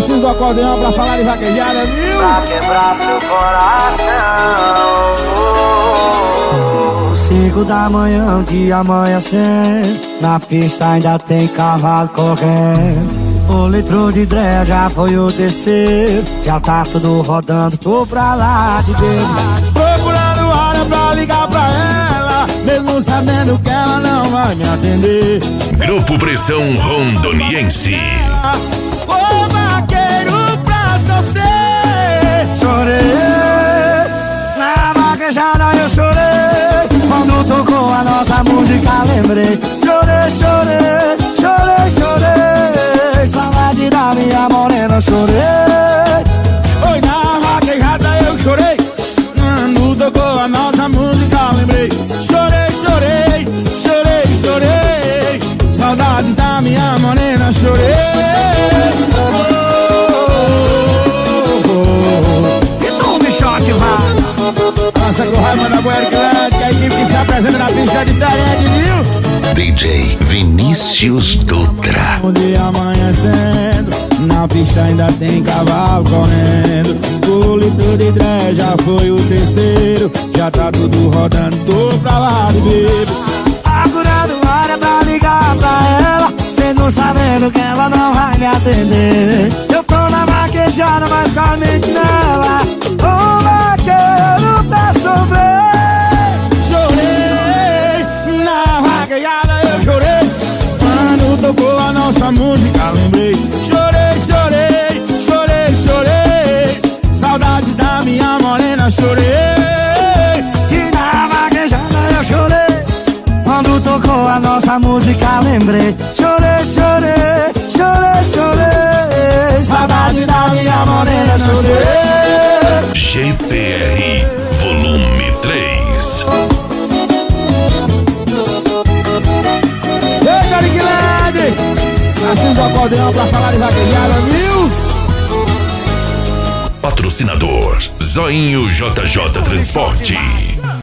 Assis do acordeão pra falar de vaquejada, viu? Pra quebrar seu coração. 5 da manhã, um dia amanhecendo. Na pista ainda tem cavalo correndo. O litro de Dré já foi o terceiro. Já tá tudo rodando, tô pra lá de bebo. Procurando hora pra ligar pra ela, mesmo sabendo que ela não vai me atender. Grupo Pressão Rondoniense. Ô vaqueiro pra sofrer. Chorei, na vaquejada eu chorei. Quando tocou a nossa música lembrei. Chorei, chorei, chorei, chorei. Saudade da minha morena, chorei. Oi, na vaquejada eu chorei. Quando tocou a nossa música lembrei. Chorei, chorei, chorei, chorei. Saudades da minha morena, chorei. E tu, bichote, vai. Nossa, com raiva da Boer Clã, que a equipe que se apresenta na pista é diferente, viu? DJ Vinícius Dutra. Um dia amanhecendo, na pista ainda tem cavalo correndo. O litro de Dré já foi o terceiro. Já tá tudo rodando, tô pra lá de bebo. Procurando hora pra ligar pra ela, mesmo sabendo que ela não vai me atender. Eu tô na vaquejada, mas com a mente nela. Ô vaqueiro pra sofrer. Chorei, na vaquejada eu chorei. Quando tocou a nossa música lembrei. Chorei, chorei, chorei, chorei. Saudade da minha morena, chorei. E na vaquejada eu chorei. Quando tocou a nossa música lembrei. Chorei, chorei, chorei, chorei. Saudade da minha morena, chorei. GPR Volume 3. Ei, Cariquilade! Assis do acordeão pra falar de vaquejada, viu? Patrocinador Zoinho JJ Transporte.